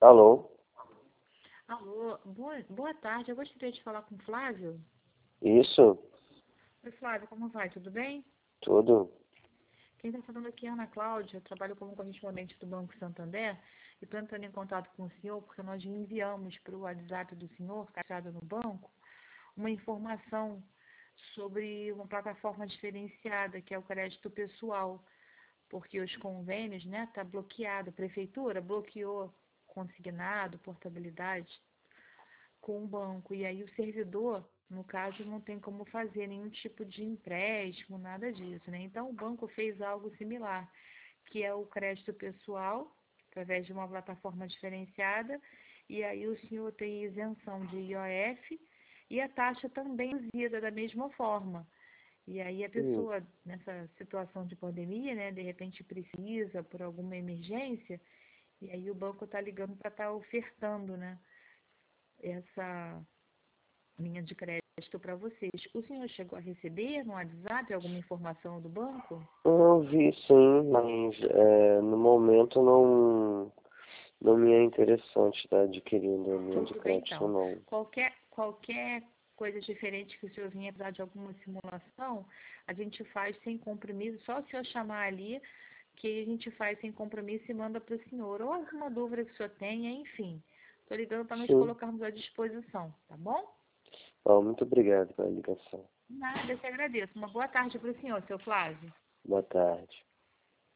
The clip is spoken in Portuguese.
Alô? Alô, boa tarde. Eu gostaria de falar com o Flávio. Isso? Oi, Flávio, como vai? Tudo bem? Tudo? Quem está falando aqui é a Ana Cláudia. Eu trabalho como correspondente do Banco Santander e estou entrando em contato com o senhor porque nós enviamos para o WhatsApp do senhor, cadastrado no banco, uma informação sobre uma plataforma diferenciada, que é o crédito pessoal, porque os convênios, né, tá bloqueado. A prefeitura bloqueou consignado, portabilidade com o banco. E aí o servidor, no caso, não tem como fazer nenhum tipo de empréstimo, nada disso, né? Então o banco fez algo similar, que é o crédito pessoal, através de uma plataforma diferenciada, e aí o senhor tem isenção de IOF e a taxa também reduzida da mesma forma. E aí a Hum, pessoa, nessa situação de pandemia, né, de repente precisa por alguma emergência, e aí o banco está ligando para estar ofertando, né, essa linha de crédito para vocês. O senhor chegou a receber no WhatsApp alguma informação do banco? eu vi sim, mas no momento não me é interessante estar adquirindo a linha de Tudo bem, crédito, então. não. Qualquer coisa diferente que o senhor venha precisar de alguma simulação, a gente faz sem compromisso, só o senhor chamar ali, que a gente faz sem compromisso e manda para o senhor. Ou alguma dúvida que o senhor tenha, enfim. Estou ligando para nós Sim. colocarmos à disposição, tá bom? Bom, muito obrigado pela ligação. Nada, eu que agradeço. Uma boa tarde para o senhor, seu Flávio. Boa tarde.